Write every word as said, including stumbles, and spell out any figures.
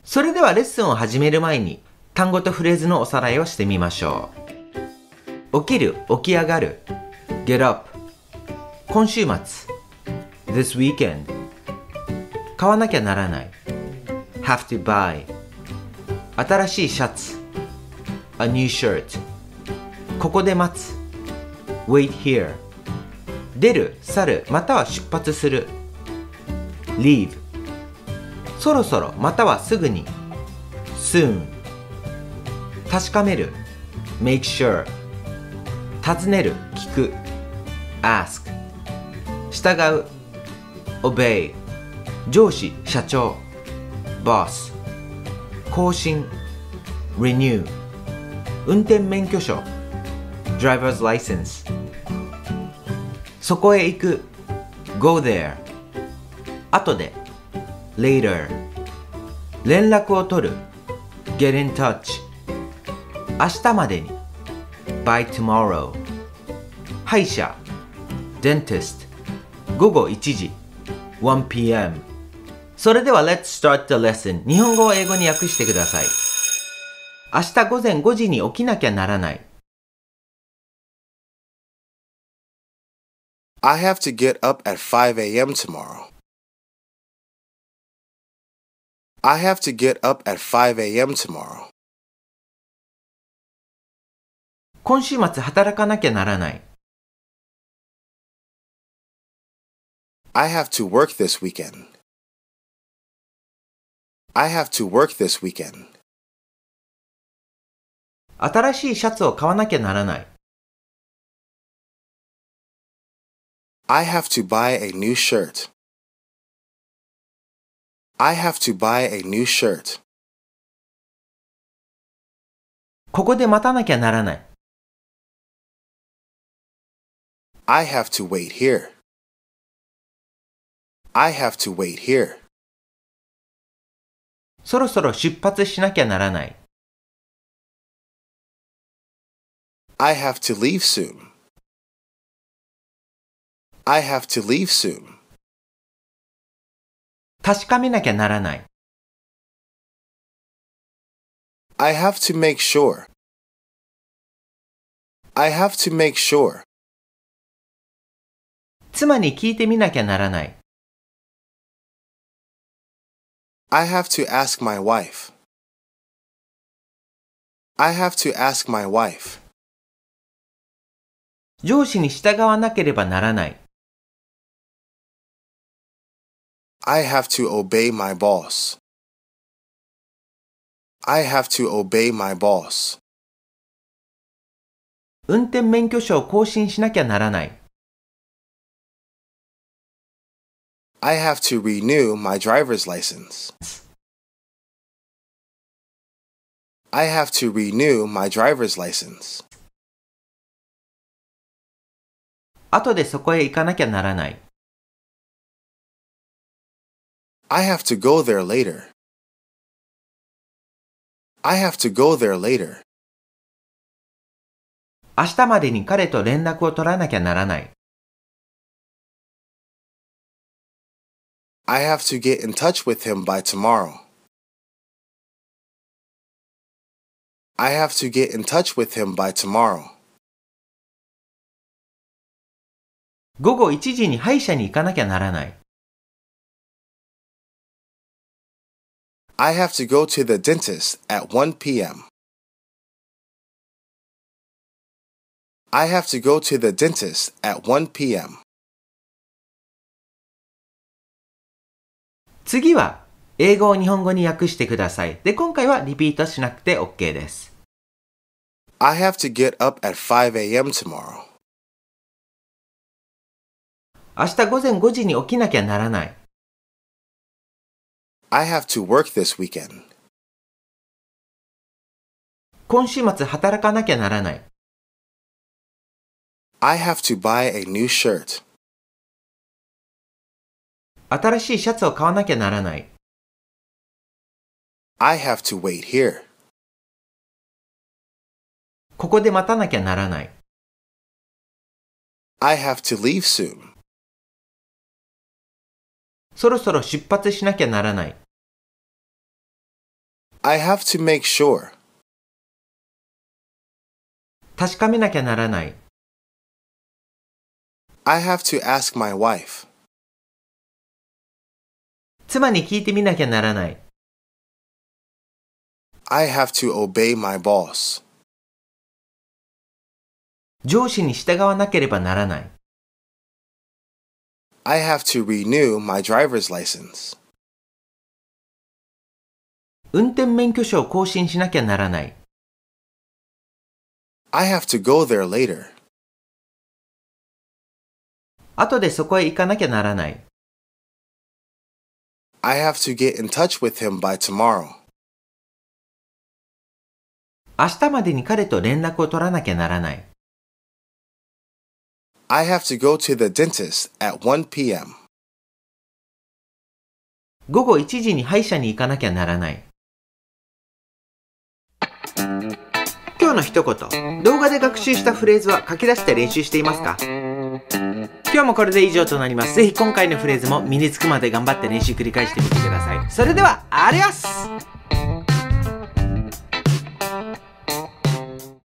それではレッスンを始める前に単語とフレーズのおさらいをしてみましょう。起きる、起き上がる。Get up。今週末。This weekend。買わなきゃならない。Have to buy。新しいシャツ。A new shirt。ここで待つ。Wait here。出る、去る、または出発する。Leave。そろそろ、またはすぐに。Soon。確かめる。Make sure。尋ねる、聞く。Ask。従う。Obey。上司、社長。Boss。更新。Renew。運転免許証。Driver's license。そこへ行く。Go there。後で。Later。連絡を取る。Get in touch。明日までに。By tomorrow。歯医者。Dentist。午後いちじ。ワンピーエム。それでは Let's start the lesson。日本語を英語に訳してください。明日午前ごじに起きなきゃならない。 I have to get up at five a.m. tomorrow. I have to get up at five a.m. tomorrow. 今週末働かなきゃならない。 I have to work this weekend. I have to work this weekend. 新しいシャツを買わなきゃならない。 I have to buy a new shirt. I have to buy a new shirt. ここで待たなきゃならない。 I have to wait here. I have to wait here. そろそろ出発しなきゃならない。 I have to leave soon. I have to leave soon. 確かめなきゃならない。 I have to make sure. I have to make sure. 妻に聞いてみなきゃならない。 I have to ask my wife. I have to ask my wife. 上司に従わなければならない。 I have to obey my boss. I have to obey my boss. 運転免許証を更新しなきゃならない。 I have to renew my driver's license. I have to renew my driver's license. 後でそこへ行かなきゃならない。 I have to go there later. I have to go there later. 明日までに彼と連絡を取らなきゃならない。 I have to get in touch with him by tomorrow. I have to get in touch with him by tomorrow. 午後いちじに歯医者に行かなきゃならない。 I have to go to the dentist at one p.m. I have to go to the dentist at one p.m. 次は英語を日本語に訳してください。で、今回はリピートしなくて OK です。 I have to get up at five a.m. tomorrow. 明日午前ごじに起きなきゃならない。 I have to work this weekend. 今週末働かなきゃならない。 I have to buy a new shirt. 新しいシャツを買わなきゃならない。 I have to wait here. ここで待たなきゃならない。 I have to leave soon. そろそろ出発しなきゃならない。 I have to make sure. 確かめなきゃならない。 I have to ask my wife. 妻に聞いてみなきゃならない。 I have to obey my boss. 上司に従わなければならない。 I have to renew my driver's license. 運転免許証を更新しなきゃならない。 I have to go there later. 後でそこへ行かなきゃならない。 I have to get in touch with him by tomorrow. 明日までに彼と連絡を取らなきゃならない。 I have to go to the dentist at one p m 午後いちじに歯医者に行かなきゃならない。今日の一言、動画で学習したフレーズは書き出して練習していますか？今日もこれで以上となります。ぜひ今回のフレーズも身につくまで頑張って練習繰り返してみてください。それでは、アディオス！